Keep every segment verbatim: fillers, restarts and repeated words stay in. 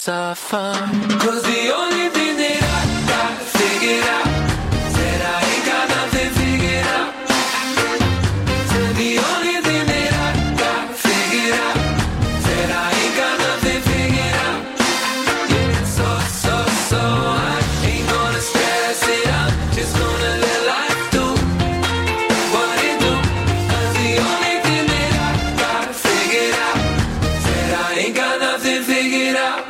Suffer. Cause the only thing that I got figured out, said I ain't got nothing figured out. Said the only thing that I got figured out, said I ain't got nothing figured out. Yeah, so, so, so I ain't gonna stress it out, just gonna let life do what it do. Cause the only thing that I got figured out, said I ain't got nothing figured out.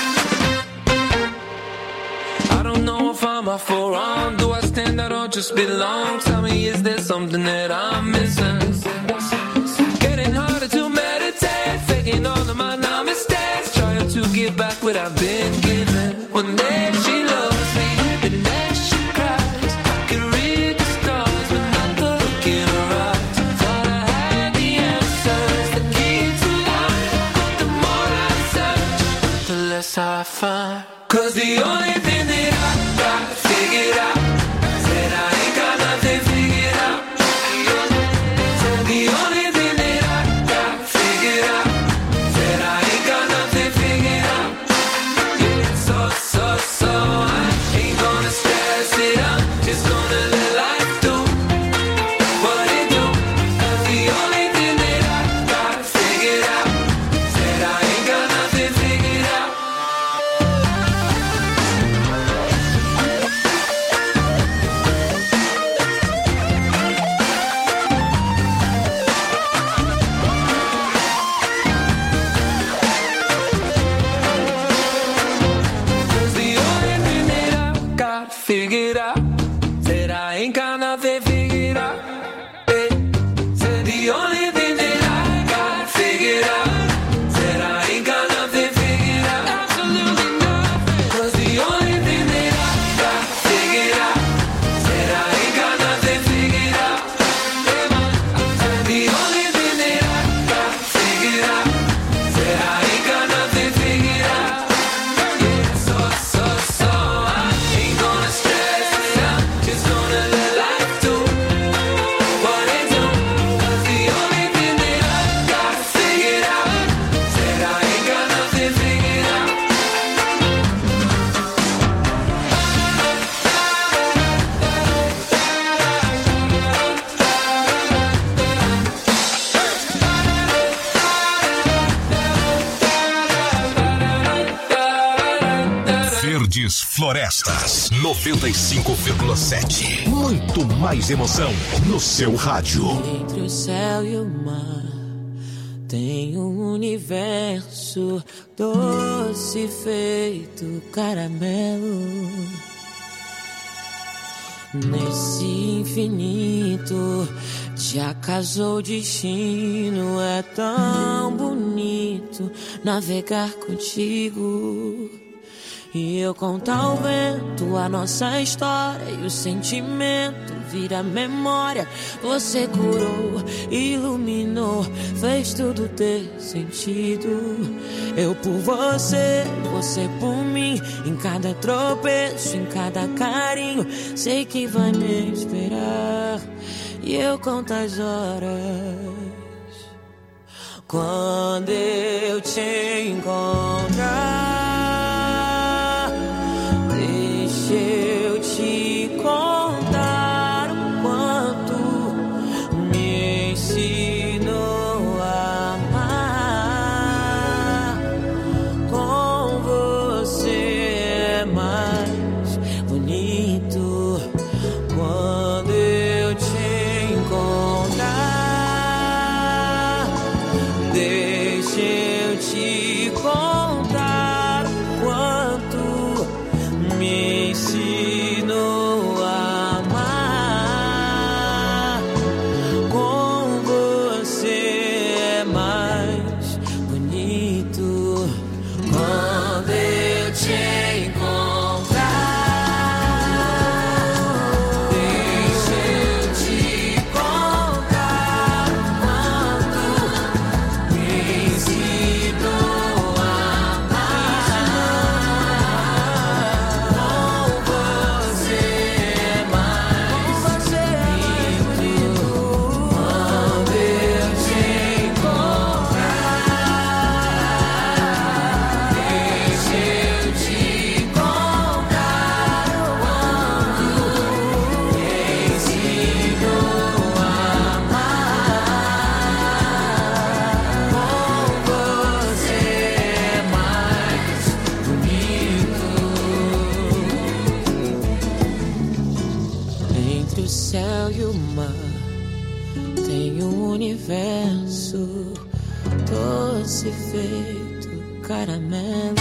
I'm off or wrong. Do I stand out or just belong? Tell me, is there something that I'm missing? Getting harder to meditate, faking all of my non mistakes, trying to give back what I've been given. One day she loves me, the next she cries. I can read the stars but not the look in her eyes. Thought I had the answers, the key to life, but the more I search, the less I find. Cause the only thing that I got figured out, said I ain't got nothing figured out. Said the only thing that I got figured out, said I ain't got nothing figured out. Yeah, so, so, so I ain't gonna stress it out, just gonna let life do what it do. Cause the only thing that I got figured out, said I ain't got nothing figured out. Figured out, said I ain't got nothing figured out. Hey, said the only thing that I got figured out, said I ain't got nothing figured out. Absolutely nothing. Cause the only thing that I got figured out, said I ain't got nothing figured out. Hey, man, said the only thing that I got figured out, said I ain't got nothing figured out. Yeah, so, so, so I ain't gonna stress it out, just gonna let life do what it do. Cause the only thing that I got figured out, said I ain't got nothing figured out. Verdes Florestas noventa e cinco vírgula sete. Muito mais emoção no seu rádio. Entre o céu e o mar tem um universo doce feito caramelo. Nesse infinito te acaso o destino. É tão bonito navegar contigo. E eu conto ao vento a nossa história, e o sentimento vira memória. Você curou, iluminou, fez tudo ter sentido. Eu por você, você por mim. Em cada tropeço, em cada carinho, sei que vai me esperar. E eu conto as horas quando eu te encontrar. Eu te contar o quanto me ensinou a amar. Com você é mais bonito. Quando eu te encontrar, deixa eu te contar doce feito caramelo.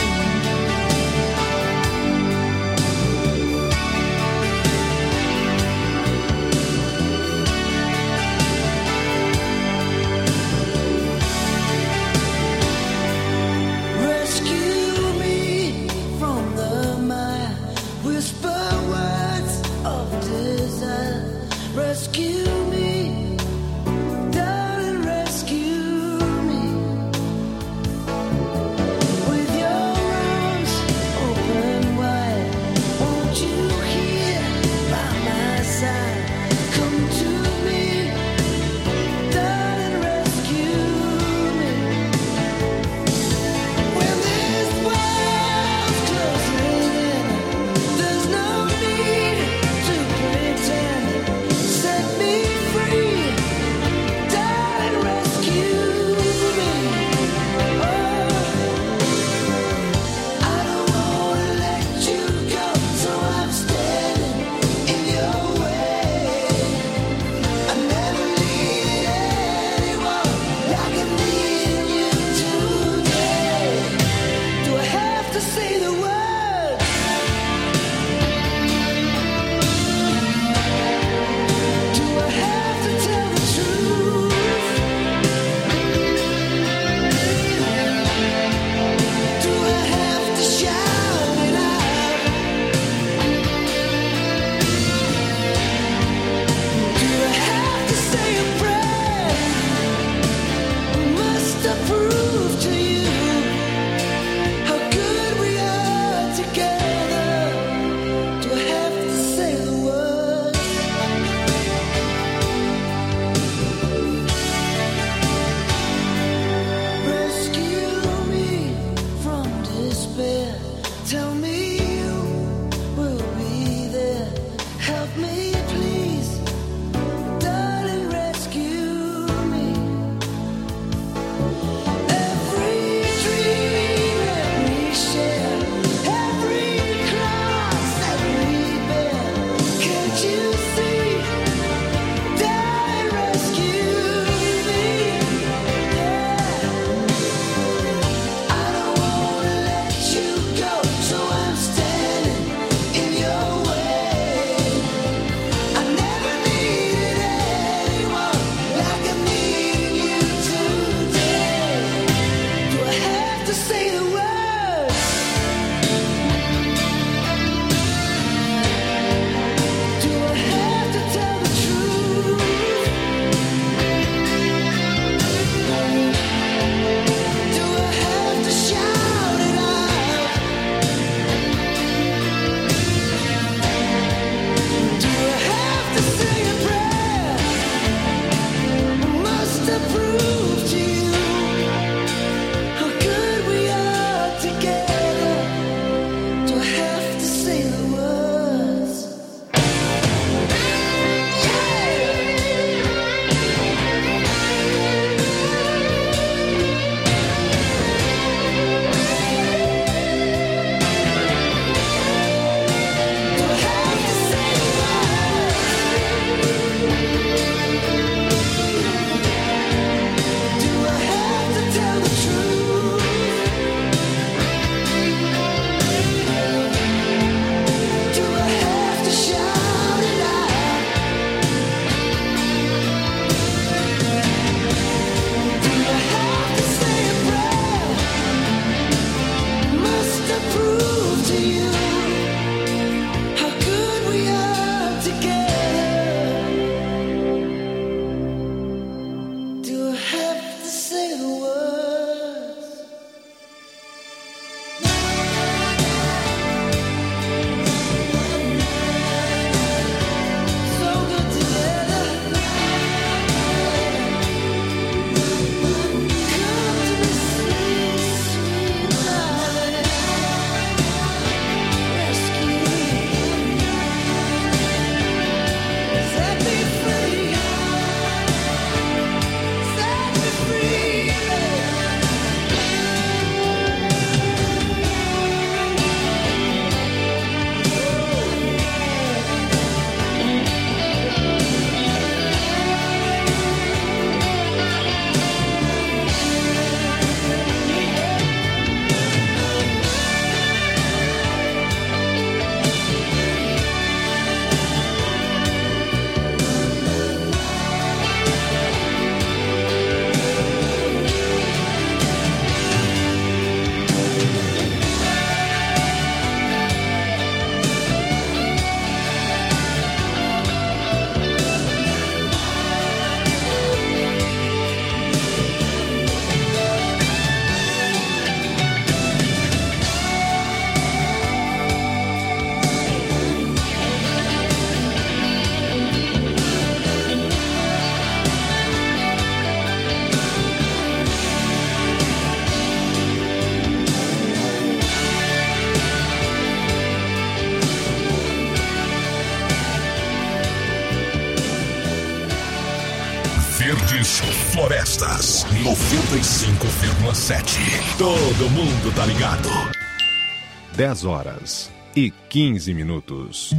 Florestas, noventa e cinco vírgula sete. Todo mundo tá ligado. dez horas e quinze minutos.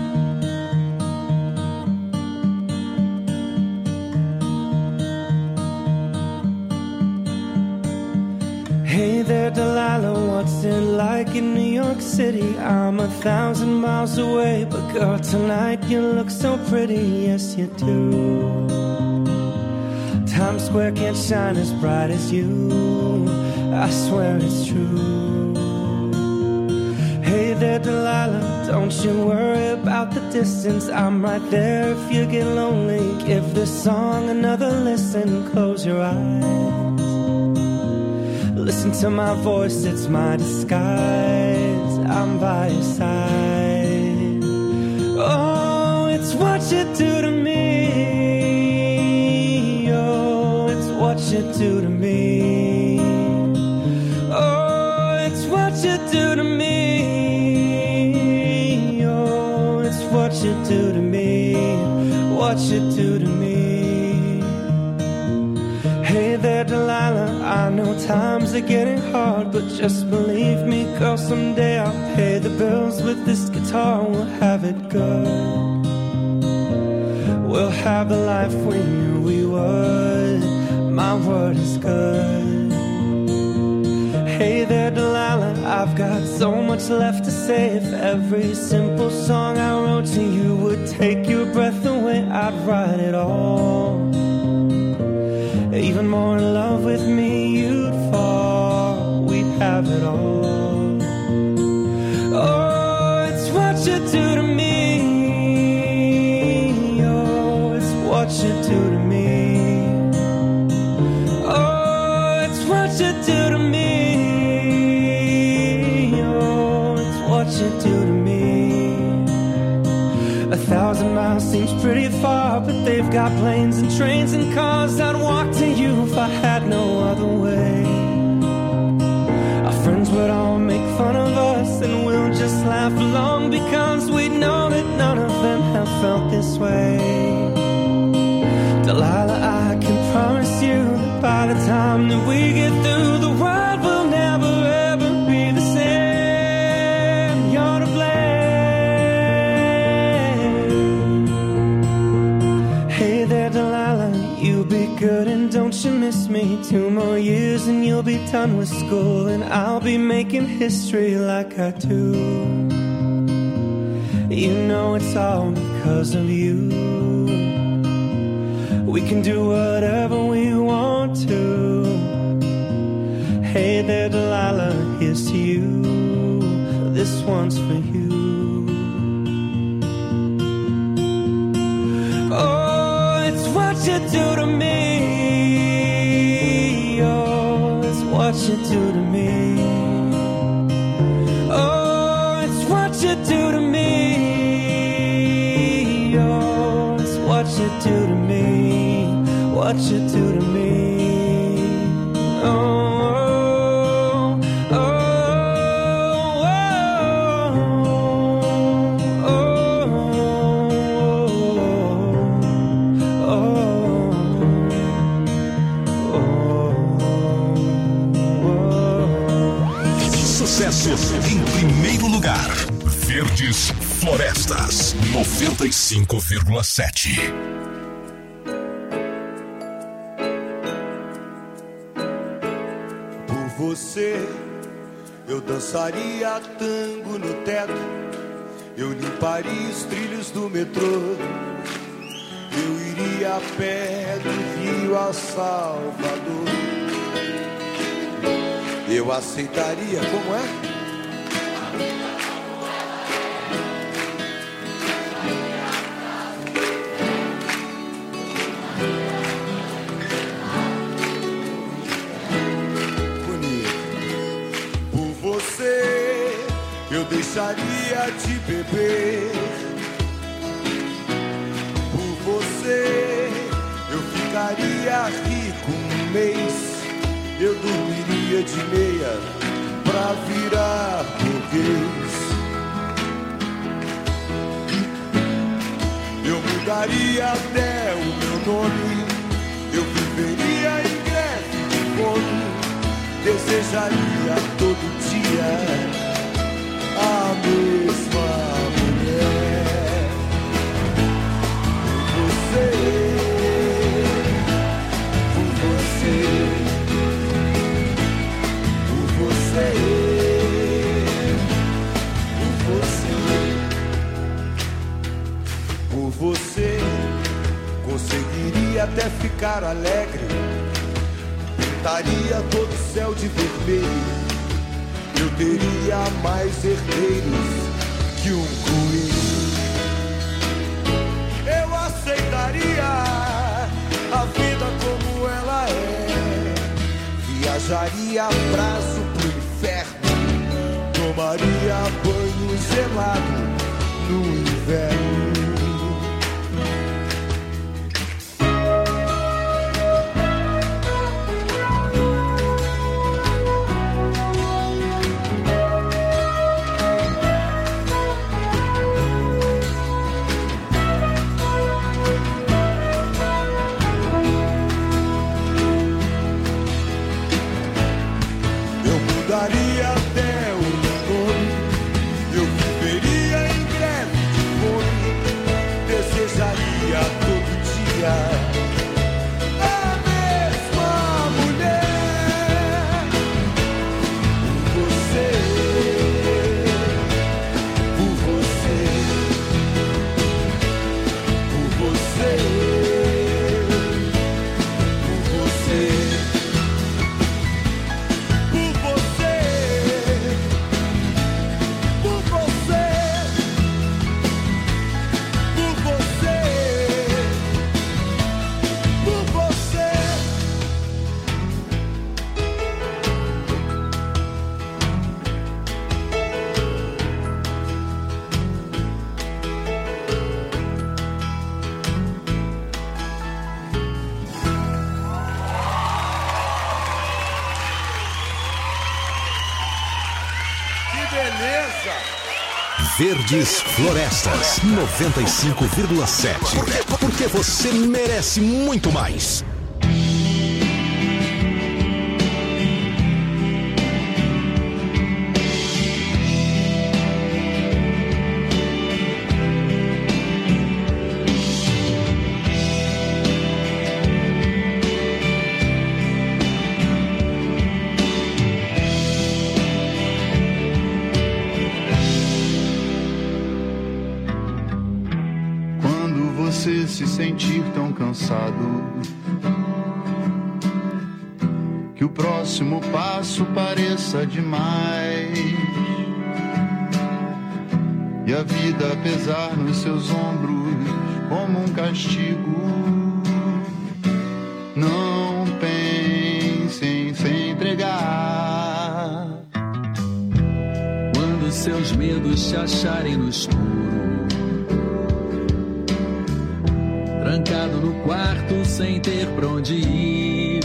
Hey there, Delilah, what's it like in New York City? I'm a thousand miles away, but girl, tonight you look so pretty, yes you do. Times Square can't shine as bright as you, I swear it's true. Hey there, Delilah, don't you worry about the distance, I'm right there if you get lonely. Give this song another listen, close your eyes. Listen to my voice, it's my disguise, I'm by your side. Oh, it's what you do to me. Oh, it's what you do to me. Oh, it's what you do to me. Oh, it's what you do to me. What you do to me. Hey there, Delilah, I know times are getting hard, but just believe me, girl, someday I'll pay the bills with this guitar. We'll have it good. We'll have the life we knew we would. My word is good. Hey there, Delilah, I've got so much left to say. If every simple song I wrote to you would take your breath away, I'd write it all. Even more in love with me you'd fall. We'd have it all. Oh, it's what you do to me. Oh, it's what you do to me. Oh, it's what you do to me. Oh, it's what you do to me. A thousand miles seems pretty far, but they've got planes and trains and cars. I'd walk to you if I had no other way. Our friends would all make fun of us, and we'll just laugh along, because we know that none of them have felt this way. Delilah, I can promise you that by the time that we get through, the world will never ever be the same. You're to blame. Delilah, you be good and don't you miss me. Two more years and you'll be done with school, and I'll be making history like I do. You know it's all because of you. We can do whatever we want to. Hey there, Delilah, here's to you. This one's for you. What you do to me. Oh, it's what you do to me. Oh, it's what you do to me. Oh, it's what you do to me. What you do to me. Oh. Sucesso em primeiro lugar. Verdes Florestas, noventa e cinco vírgula sete. Por você, eu dançaria tango no teto, eu limparia os trilhos do metrô, eu iria a pé do Rio a Salvador. Eu aceitaria, como é? Bonito. Por você, eu deixaria de beber. Por você, eu ficaria rico um mês. Eu dormiria de meia pra virar burguês. Eu mudaria até o meu nome. Eu viveria desejaria todo dia a mesma mulher. Você, por você, por você, por você, por você, conseguiria até ficar alegre. Pintaria todo o céu de vermelho. Eu teria mais herdeiros que um coelho. Eu aceitaria a vida como ela é. Viajaria a prazo pro inferno. Tomaria banho gelado no inverno. Daria até o nome, eu viveria em greve de fome, desejaria todo dia a mesma mulher. Por você, por você, por você, por você. Verdes Florestas noventa e cinco vírgula sete. Porque você merece muito mais. Se sentir tão cansado que o próximo passo pareça demais e a vida pesar nos seus ombros como um castigo. Não pense em se entregar quando seus medos te acharem no escuro, trancado no quarto sem ter pra onde ir,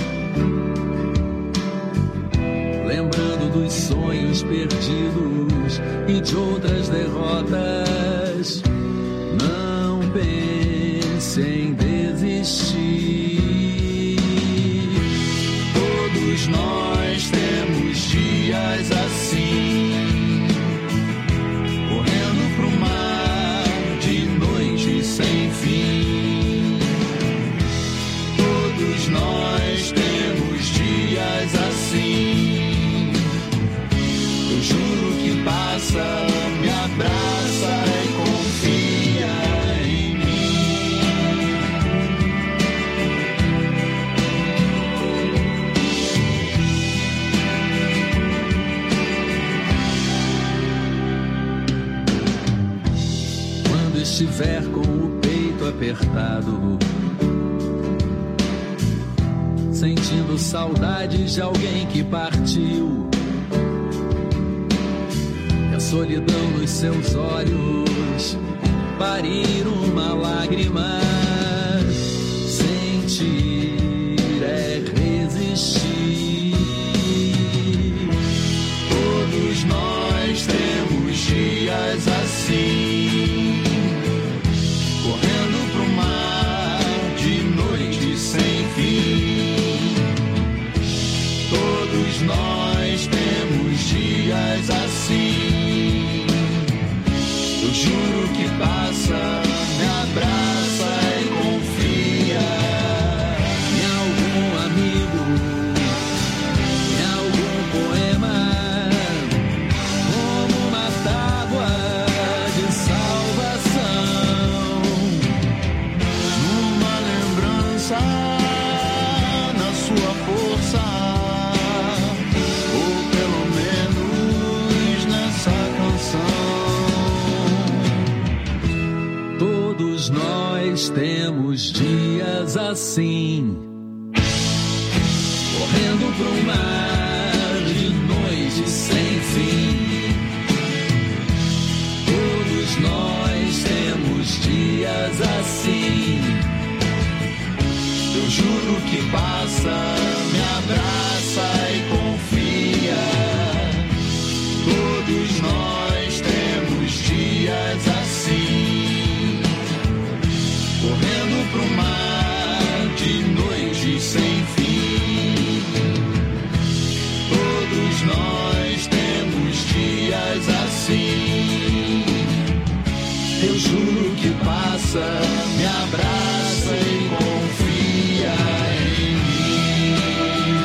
lembrando dos sonhos perdidos e de outras derrotas. Não pense em desistir. Todos nós temos dias assim, correndo pro mar de noite sem fim. Nós temos dias assim. Eu juro que passa, me abraça e confia em mim. Quando estiver com o peito apertado, sentindo saudades de alguém que partiu, e a solidão nos seus olhos parir uma lágrima. Sentir é resistir. Todos nós temos dias assim, correndo pro mar de noite sem fim. Todos nós Eu juro que passa, me abraça e confia em algum amigo, em algum poema, como uma tábua de salvação, numa lembrança, na sua força, ou pelo menos nessa canção. Todos nós temos dias assim, correndo pro mar de noite sem fim. Todos nós temos dias assim. Eu juro que passa, me abraça e confia. Todos nós temos dias assim, correndo pro mar de noite sem fim. Todos nós temos dias assim. Eu juro que passa, me abraça e confia em mim.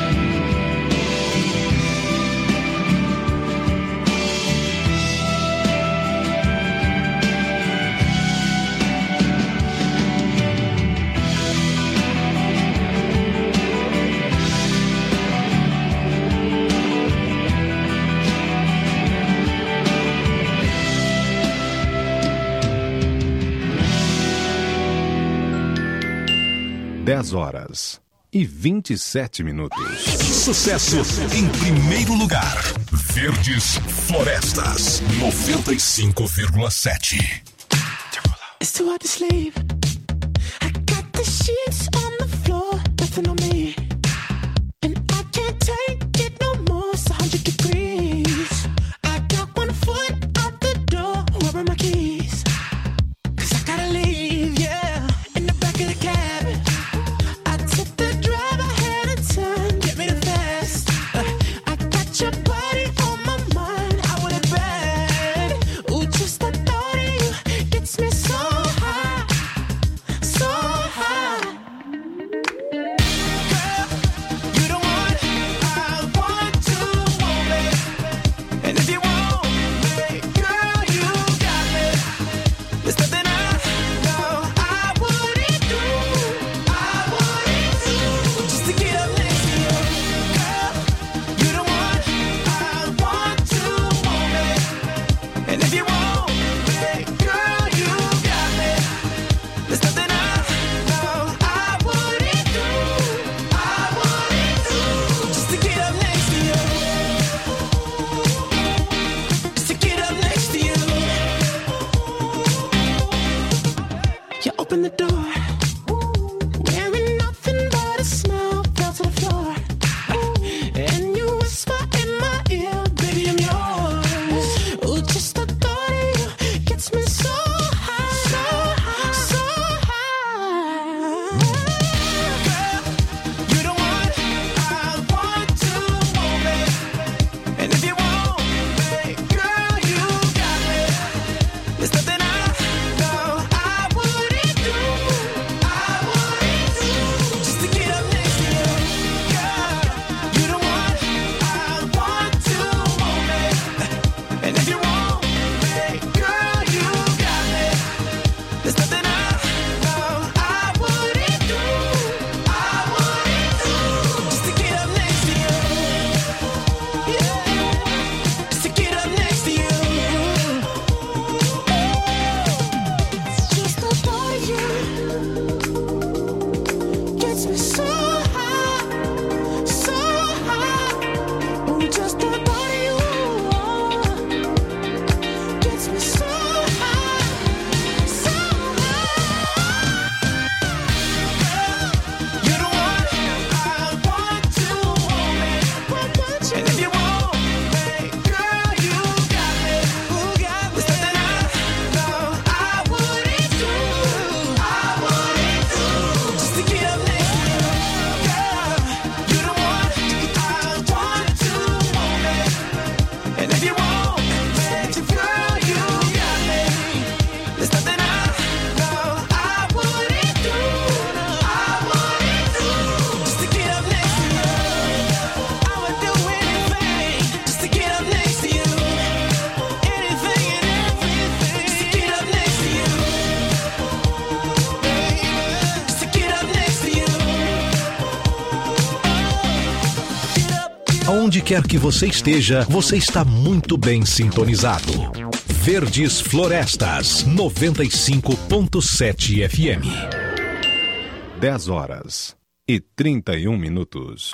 dez horas e vinte e sete minutos. Sucesso em primeiro lugar. Verdes Florestas, noventa e cinco vírgula sete. It's too hard to sleep. I got the sheets on the floor, nothing on me. And I can't take it no more, it's one hundred degrees. I got one foot out the door, where are my keys? Cause I gotta leave, yeah, in the back of the cab. I took the drive, I had a turn, get me the fast. uh, I got your body on my mind, I want it bad. Ooh, just the thought of you gets me so high, so high. Girl, you the one I want to want me. And if you want me, girl, you got me. There's nothing I know I wouldn't do, I wouldn't do, just to get up next to you. Girl, you the one I want to want me. And if you want me, girl, you got me. There's nothing I know I wouldn't do, I wouldn't do, just to get up next to you. Just to get up next to you. You open the door, wearing nothing but a smile, fell to the floor. And you whisper in my ear, baby, I'm yours. Ooh, just the thought of you gets me so high, so high, so high. Girl, you the one I want to want me. And if you want me, girl, you got me. There's nothing I know I wouldn't do, I wouldn't do, just to get up next to you. Girl, you the one I want to want me. And if you want me, girl, you got me. There's nothing I know I wouldn't do, I wouldn't do, just to get up next to you. Yeah, just to get up next to you. Just the thought of you gets me so high, so high. Ooh, just the thought of you gets me so high, so high. Girl, you're the one I want to want me. And if you want me, girl, you got me. Ooh, got me. There's nothing I know I wouldn't do, I wouldn't do, just to get up next to you. Girl, you're the one I want to want me. And if you want me, girl, you got Onde quer que você esteja, você está muito bem sintonizado. Verdes Florestas, noventa e cinco ponto sete F M. dez horas e trinta e um minutos.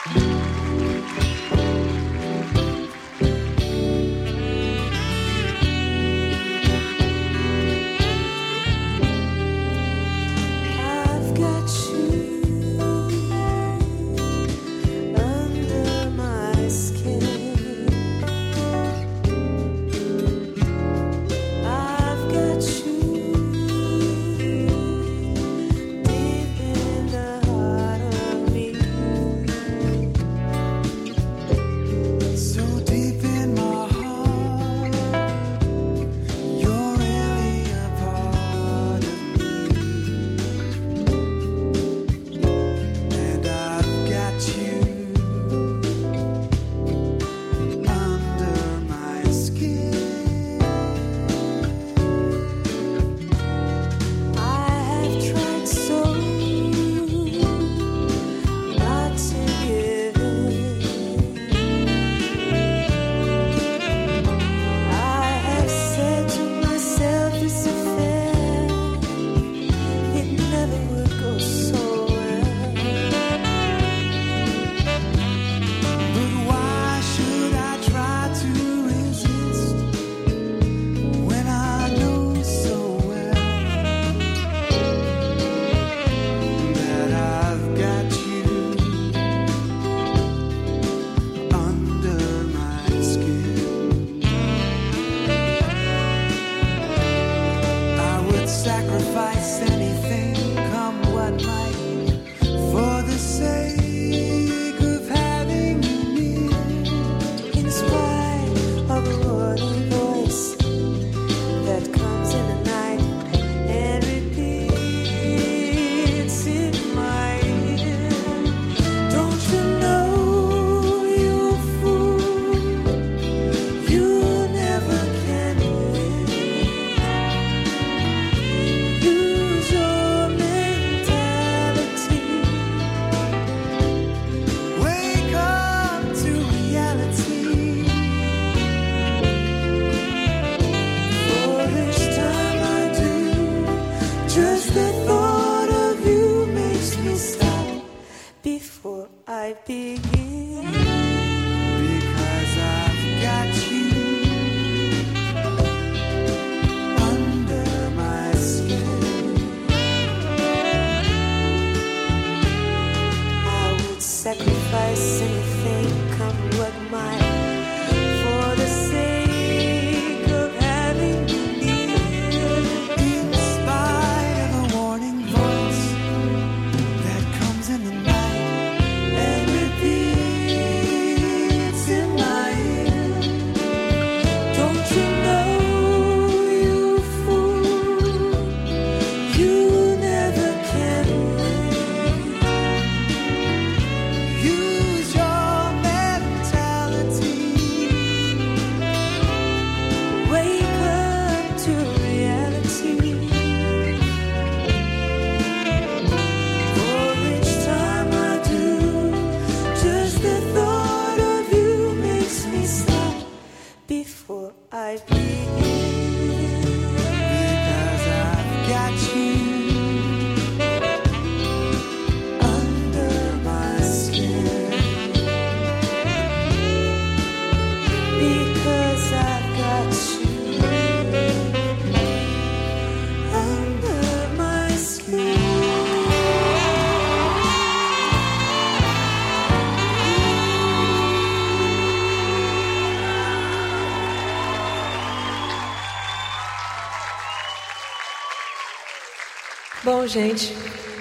Bom, gente,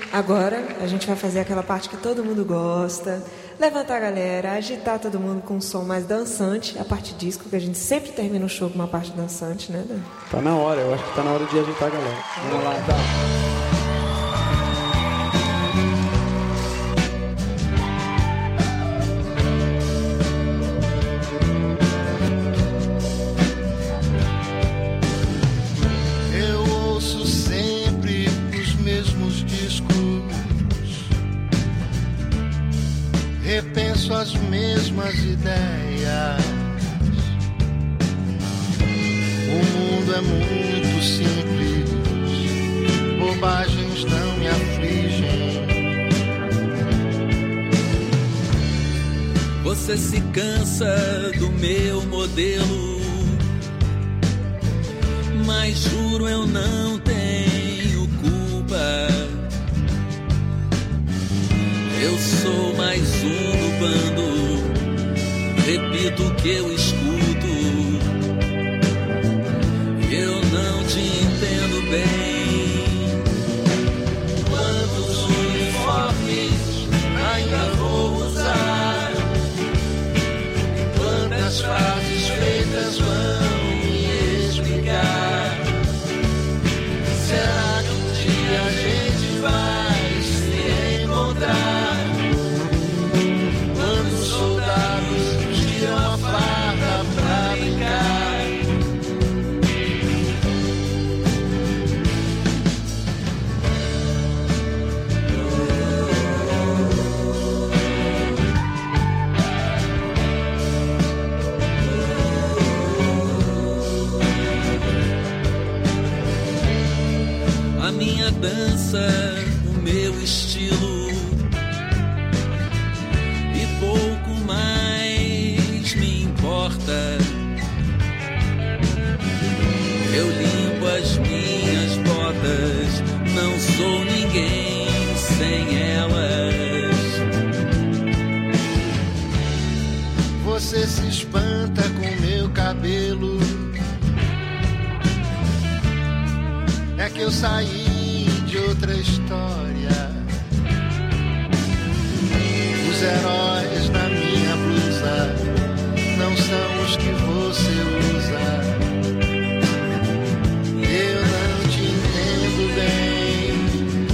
agora a gente vai fazer aquela parte que todo mundo gosta. Levantar a galera, agitar todo mundo com um som mais dançante. A parte disco, que a gente sempre termina o show com uma parte dançante, né, Dan? Tá na hora, eu acho que tá na hora de agitar a galera. Vamos lá, tá. Repenso as mesmas ideias, mundo é muito simples, bobagens não me afligem. Você se cansa do meu modelo, mas juro eu não tenho culpa. Eu sou mais um do bando, repito o que eu escuto. Eu não te entendo bem. Quantos uniformes ainda vou usar? Quantas frases feitas vão me explicar? Será que um dia a gente vai se encontrar? Quando os soldados tiram a farda pra brincar. A minha dança, o meu estilo, e pouco mais me importa. Eu limpo as minhas botas, não sou ninguém sem elas. Você se espanta com meu cabelo, é que eu saí de outra história. Os heróis na minha blusa não são os que você usa. Eu não te entendo bem.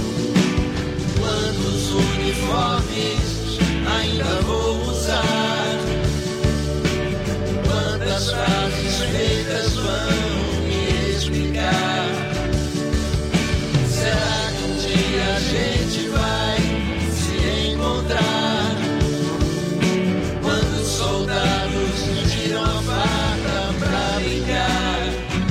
Quantos uniformes ainda vou usar? Quantas frases feitas vão me explicar? Será que um dia a gente vai se encontrar? Quando os soldados tiram a farda pra brincar.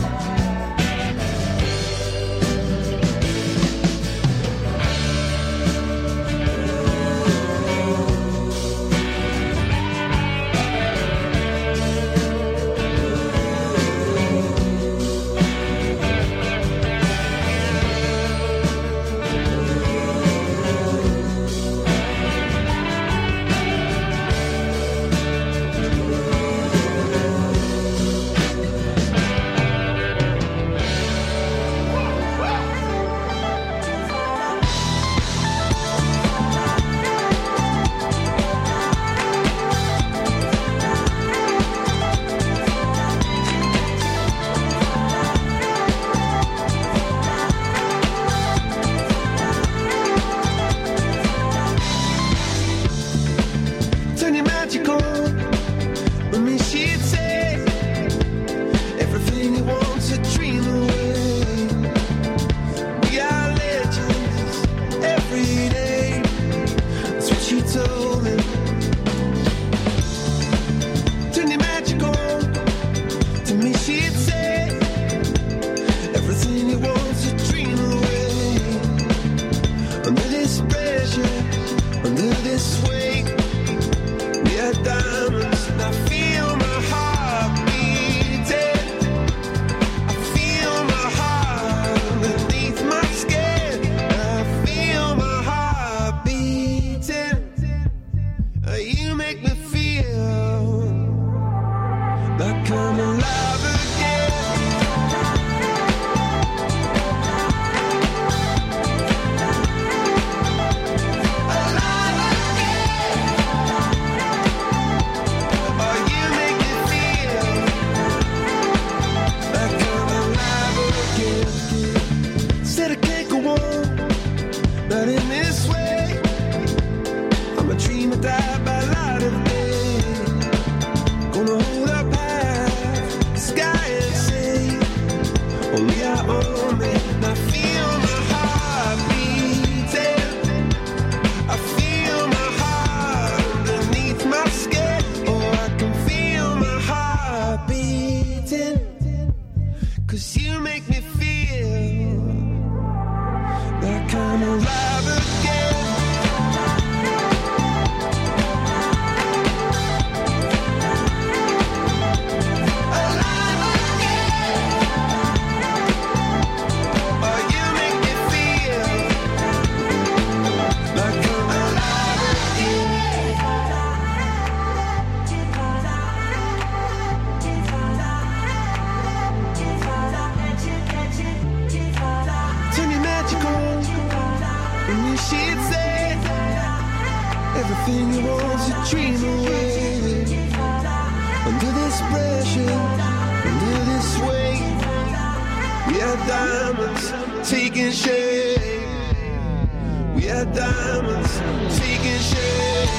Turn your magic on. With me she'd say everything you want to dream away. We are legends every day. That's what she told me. Turn your magic on. To me she'd say everything you want to dream away. Under this pressure, under this weight, we are diamonds, and I feel my heart beating. I feel my heart underneath my skin. I feel my heart beating. You make me feel like I'm alive again. Said I can't go on, not in this way. I'm a dreamer, die by light of day. Gonna hold up high, the sky and say, only I own it. And I feel my heart beating. I feel my heart underneath my skin. Oh, I can feel my heart beating. 'Cause you you make me feel like I'm alive again. Everything you want to dream away. Under this pressure, under this weight, we are diamonds taking shape. We are diamonds taking shape.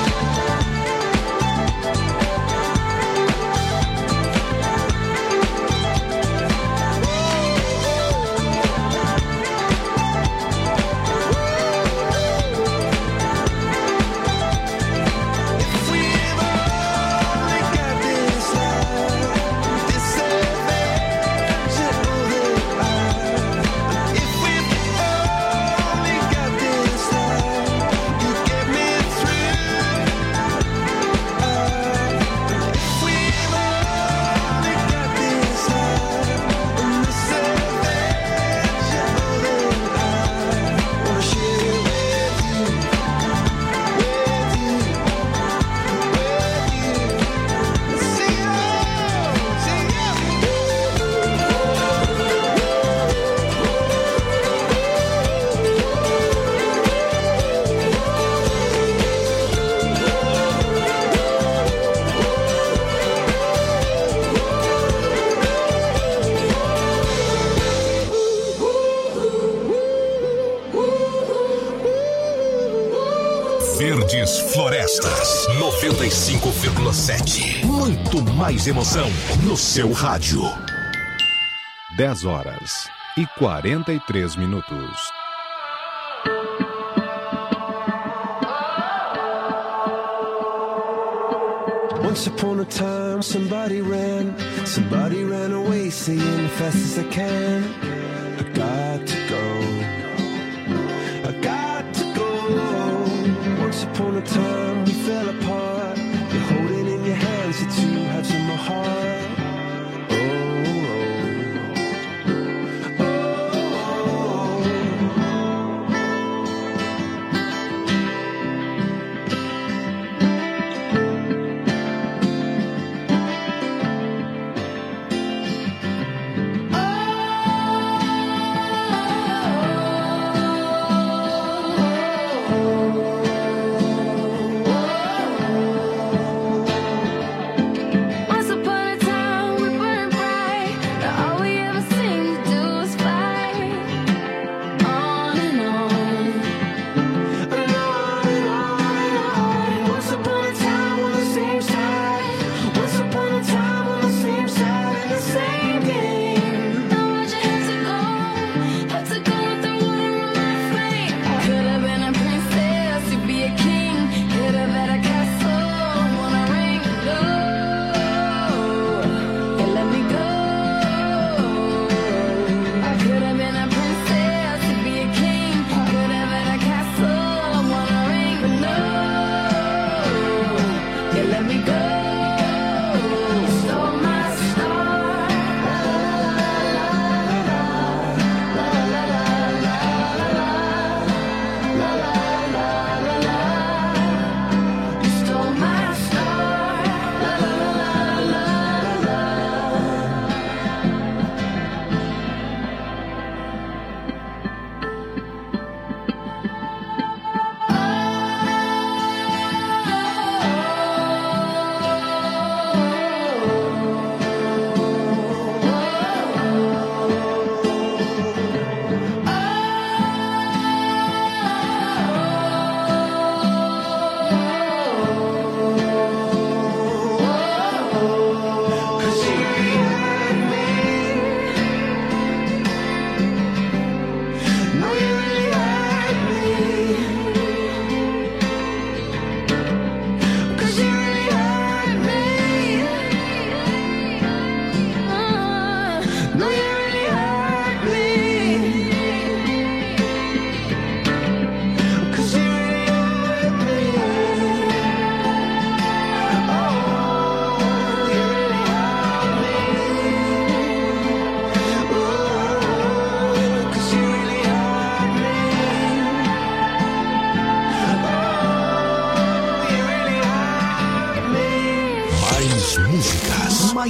Verdes Florestas noventa e cinco vírgula sete. Muito mais emoção no seu rádio. dez horas e quarenta e três minutos. Once upon a time, somebody ran, somebody ran away, saying fast as I can. I got to go, I got to go. Once upon a time, we fell apart. You're holding in your hands the two halves of my heart. Once upon a time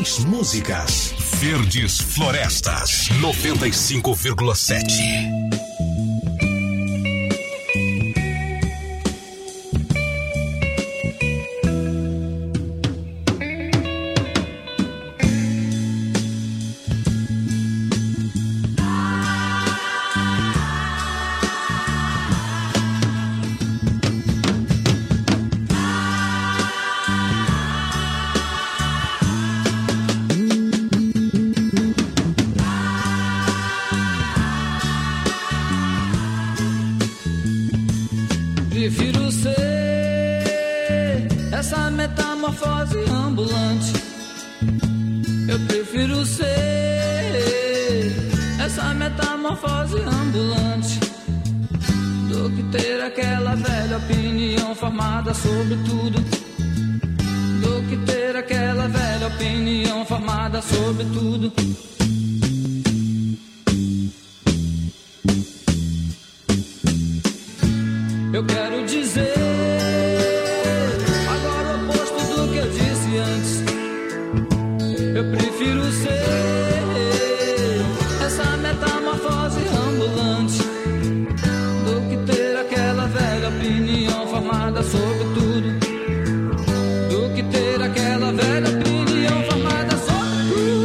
mais músicas. Verdes Florestas, noventa e cinco vírgula sete. Prefiro ser essa metamorfose ambulante. Eu prefiro ser essa metamorfose ambulante do que ter aquela velha opinião formada sobre tudo. Do que ter aquela velha opinião formada sobre tudo. Eu quero dizer agora o oposto do que eu disse antes. Eu prefiro ser essa metamorfose ambulante do que ter aquela velha opinião formada sobre tudo. Do que ter aquela velha opinião formada sobre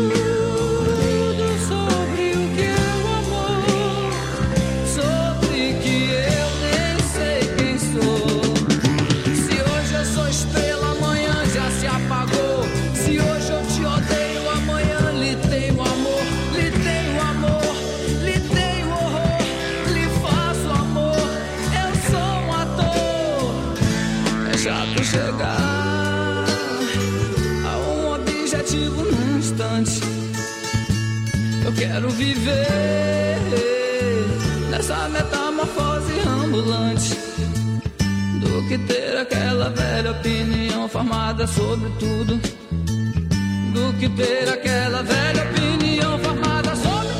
tudo. Sobre o que é o amor. Sobre que eu nem sei quem sou. Se hoje eu sou estrela, amanhã já se apagou. Se hoje eu te odeio, amanhã lhe tenho amor. Lhe tenho amor, lhe tenho horror. Lhe faço amor, eu sou um ator. É chato chegar a um objetivo num instante. Eu quero viver nessa metamorfose ambulante do que ter aquela velha opinião formada sobre tudo. Do que ter aquela velha opinião formada sobre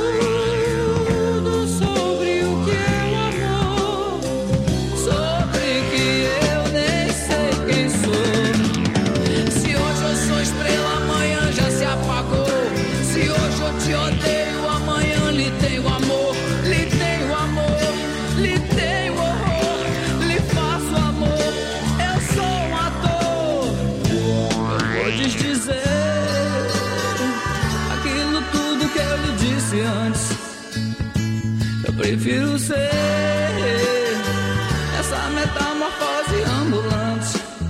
tudo. Sobre o que é o amor. Sobre que eu nem sei quem sou. Se hoje eu sou estrela, amanhã já se apagou. Se hoje eu te odeio, amanhã lhe tenho amor. Lhe tenho amor, lhe tenho horror. Lhe faço amor, eu sou um ator. Eu vou desdizer aquilo tudo que eu lhe disse antes. Eu prefiro ser essa metamorfose ambulante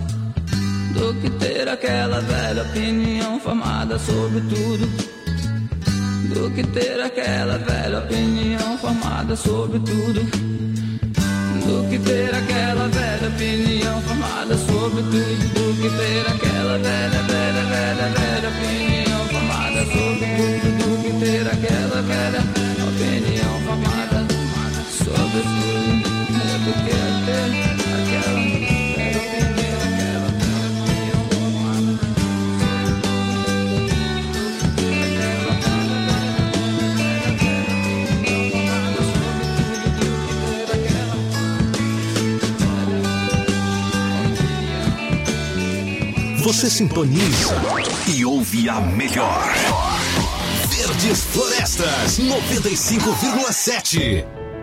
do que ter aquela velha opinião formada sobre tudo. Do que ter aquela velha opinião formada sobre tudo. Do que ter aquela velha opinião formada sobre tudo. Do que ter aquela velha, velha, velha, velha opinião formada sobre tudo. Do que ter aquela velha opinião formada sobre tudo. Do que ter aquela velha opinião, aquela opinião formada. Você sintoniza e ouve a melhor. Verdes Florestas, noventa e cinco vírgula sete.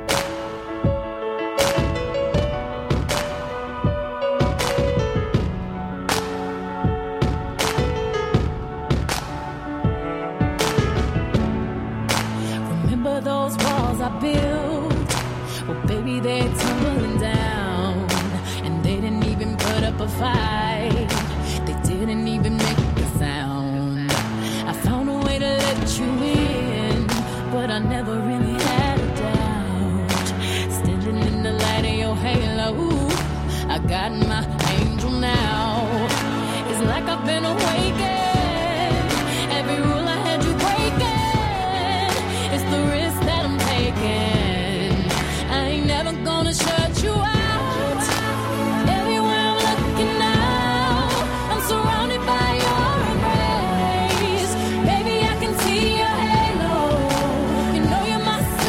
Remember those walls I built? Well, baby, they're tumbling down. And they didn't even put up a fight. They didn't even make a sound. I found a way to let you in, but I never really had a doubt. Standing in the light of your halo, I got my angel now. It's like I've been awakened. Every rule I had you breaking. It's the risk that I'm taking. I ain't never gonna shut you out. Everywhere I'm looking now, I'm surrounded by your embrace. Baby, I can see your halo. You know you're my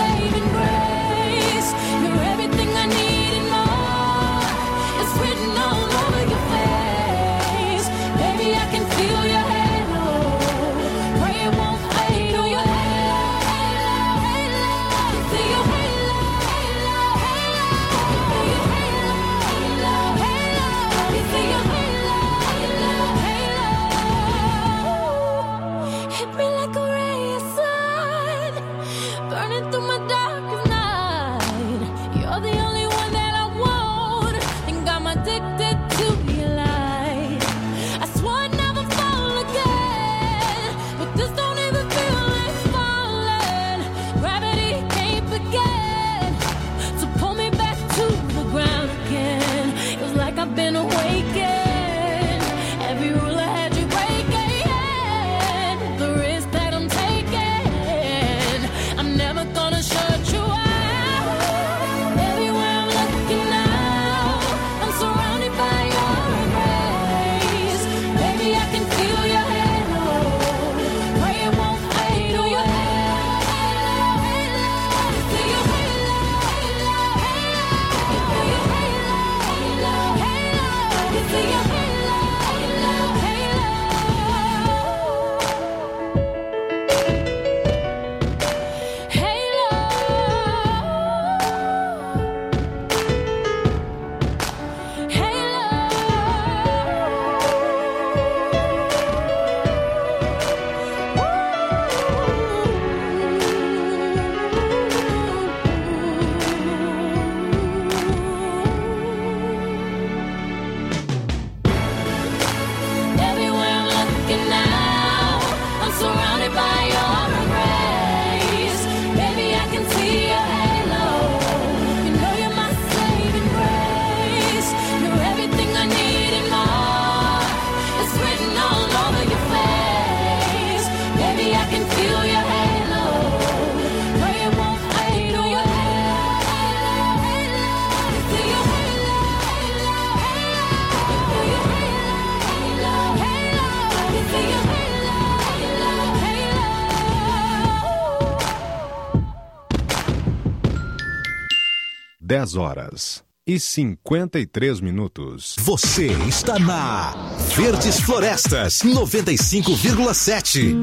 dez horas e cinquenta e três minutos. Você está na Verdes Florestas noventa e cinco vírgula sete.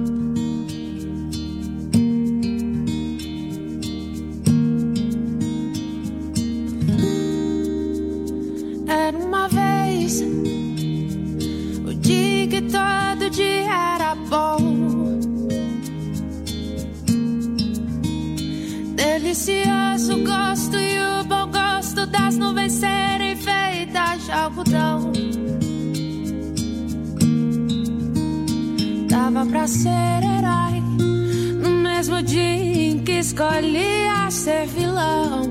Era uma vez o dia que todo dia era bom, delicioso gosto e o bom gosto das nuvens serem feitas de algodão. Dava pra ser herói no mesmo dia em que escolhia ser vilão.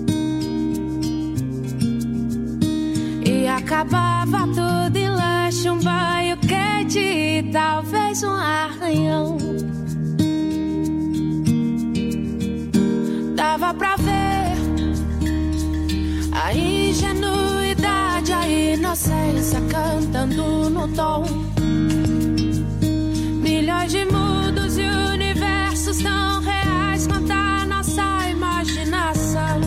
E acabava tudo em lanche, um banho quente e talvez um arranhão. Dava pra ver a ingenuidade, a inocência cantando no tom. Milhões de mundos e universos tão reais quanto a nossa imaginação.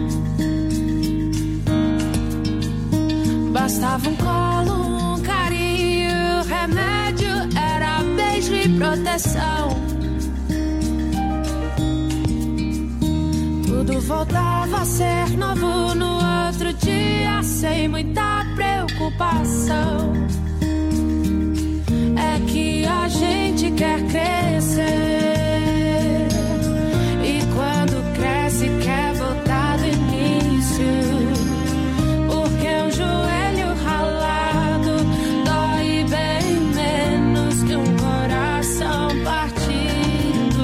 Bastava um colo, um carinho, remédio era beijo e proteção. Tudo voltava a ser novo no outro dia, sem muita preocupação. É que a gente quer crescer, e quando cresce quer voltar do início. Porque um joelho ralado dói bem menos que um coração partido.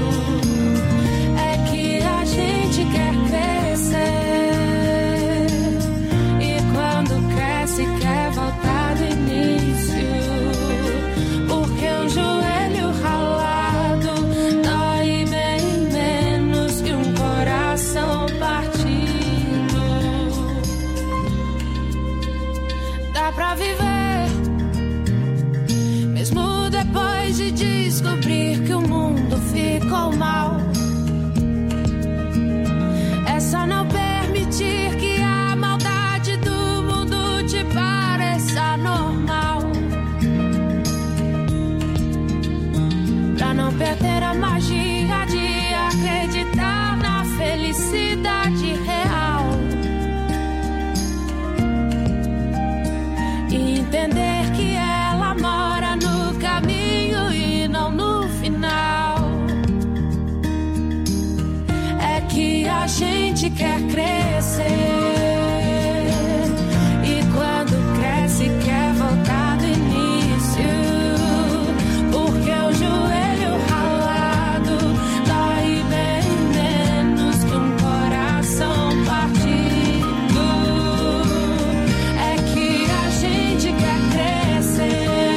É que a gente quer crescer, e quando cresce quer voltar do início. Porque um joelho ralado dói bem menos que um coração partido. Dá pra viver, mesmo depois de descobrir que o mundo ficou mal. É só não permitir que a maldade do mundo te pareça normal. Pra não perder a magia de acreditar na felicidade real. E entender que ela mora no caminho e não no final. É que a gente quer crescer, e quando cresce quer voltar do início. Porque o joelho ralado dói bem menos que um coração partido. É que a gente quer crescer,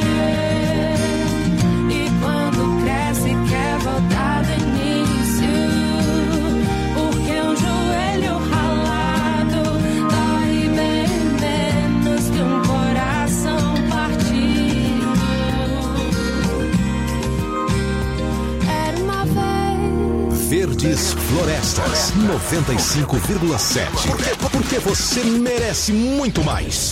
e quando cresce quer voltar do início. Porque um joelho ralado dói bem menos que um coração partido. Era uma vez. Verdes Florestas noventa e cinco vírgula sete. Porque, porque você merece muito mais.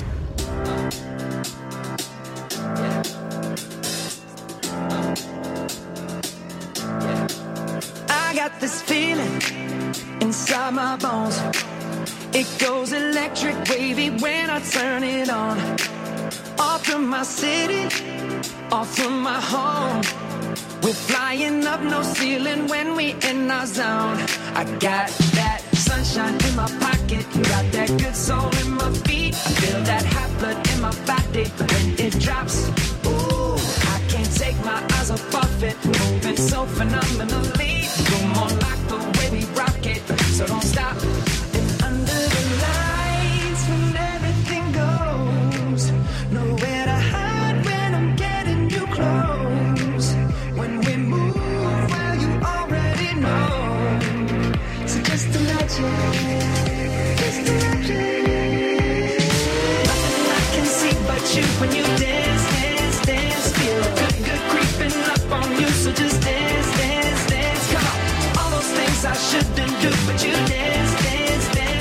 I got this feeling inside my bones. It goes electric wavy when I turn it on. Off from my city, off from my home. We're flying up no ceiling when we in our zone. I got that sunshine in my pocket, got that good soul in my feet. I feel that hot blood in my body when it drops. Ooh, I can't take my eyes off of it, moving so phenomenally. You're more like the way we rock it, so don't stop. And under the lights when everything goes, nowhere to hide when I'm getting you close. When we move, well you already know. So just imagine, just imagine. Nothing I can see but you when you dance, dance, dance. Feel good, good creeping up on you. So just dance, dance, dance. Come on, all those things I shouldn't do, but you dance, dance, dance.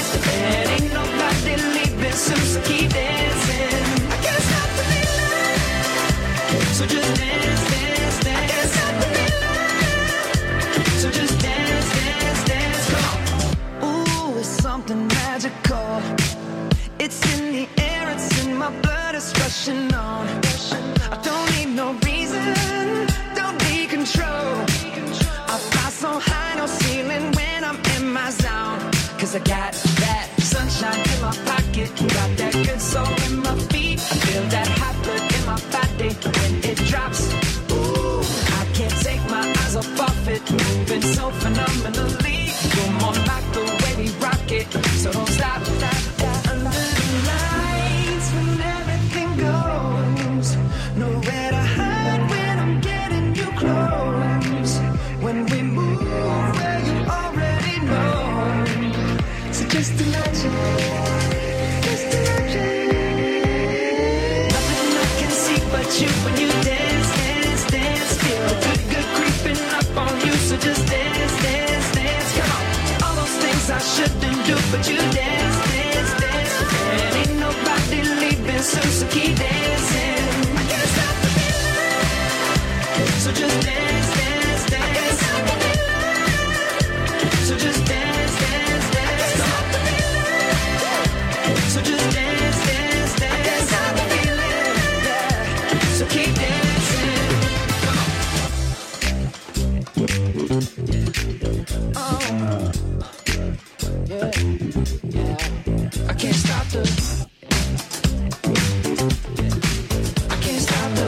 rushing on. I don't need no reason, don't be control. I fly so high, no ceiling when I'm in my zone. Cause I got that sunshine in my pocket, got that good soul in my feet. I feel that hot blood in my body when it drops. Ooh, I can't take my eyes off of it, moving so phenomenally. You're more like the way we rock it, so don't stop. Under the lights when everything goes, nowhere to hide when I'm getting you close. When we move where you already know, so just imagine, just imagine. Nothing I can see but you when you dance, dance, dance. Feel the good, good creeping up on you, so just dance, dance, dance. Come on, all those things I shouldn't do, but you dance, dance, dance. And ain't nobody leaving soon, so keep dancing. I can't stop the feeling, so just dance, dance, dance. I can't stop the feeling, so just dance, dance, dance. Come on, so just dance, dance, dance. I can't stop the feeling, yeah. So keep dancing. Come on. Oh. Yeah, yeah. I can't stop the. I can't stop the.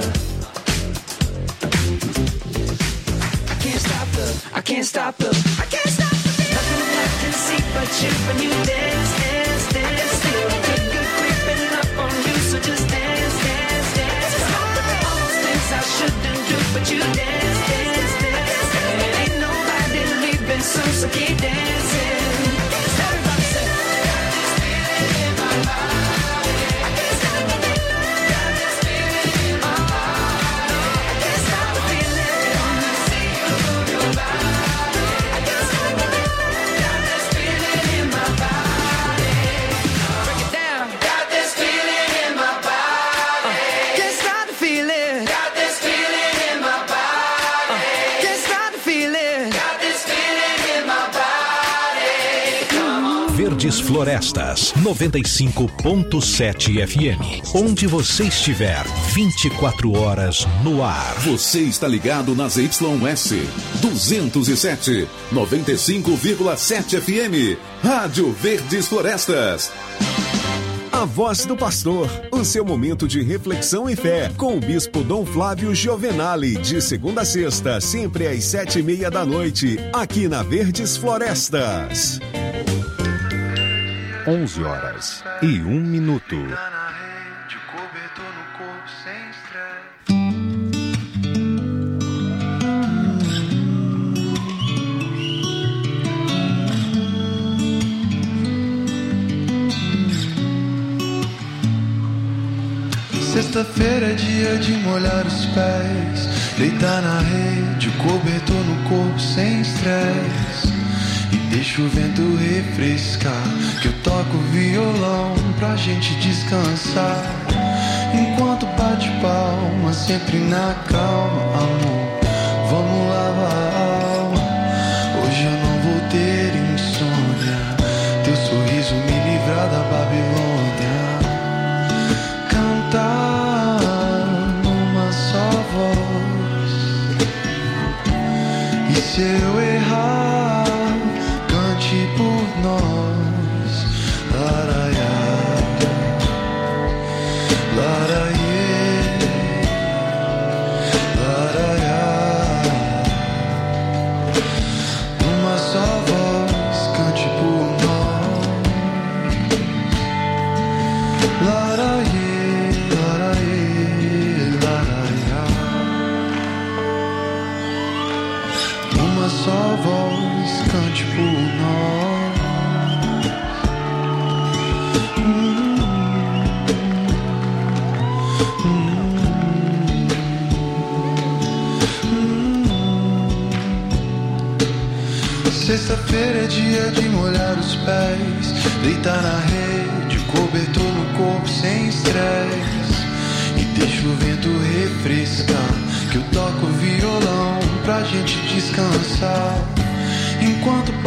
I can't stop the. I can't stop the. I can't stop the. Nothing I can see but you when you dance, dance, dance. Feel good, good creeping up on you, so just dance, dance, dance. Come on, all those things I shouldn't do, but you dance, dance, dance. And ain't nobody leaving soon, so keep dancing. Everybody say, got this feeling in my body. I can't stop the feeling. Got this feeling in my body. I can't stop the feeling. Wanna see you move your body. I can't stop the feeling. Got this feeling in my body. Break it down. Got this feeling in my body. Can't stop the feeling. Got this feeling in my body. Can't stop the feeling. Got this feeling in my body. Come on. Verdes Florestas, noventa e cinco ponto sete F M. Onde você estiver, vinte e quatro horas no ar. Você está ligado nas Y S duzentos e sete, noventa e cinco vírgula sete F M. Rádio Verdes Florestas. A Voz do Pastor, o seu momento de reflexão e fé, com o Bispo Dom Flávio Giovenali, de segunda a sexta, sempre às sete e meia da noite, aqui na Verdes Florestas. onze horas e um minuto. Sexta-feira é dia de molhar os pés, deitar na rede, cobertor no corpo sem estresse. E deixa o vento refrescar, que eu toco violão pra gente descansar. Enquanto bate palma, sempre na calma, amor, vamos lavar a alma. Hoje eu não vou ter insônia, teu sorriso me livrar da Babilônia. Cantar numa só voz, e se eu errar, cante por nós. Laraiá, laraiê, laraiá. Uma só voz, cante por nós. Laraiê, laraiê, laraiá. Uma só voz, cante por nós. Hum, hum, hum. Sexta-feira é dia de molhar os pés, deitar na rede, cobertor no corpo sem estresse. E deixa o vento refrescar, que eu toco violão pra gente descansar. Enquanto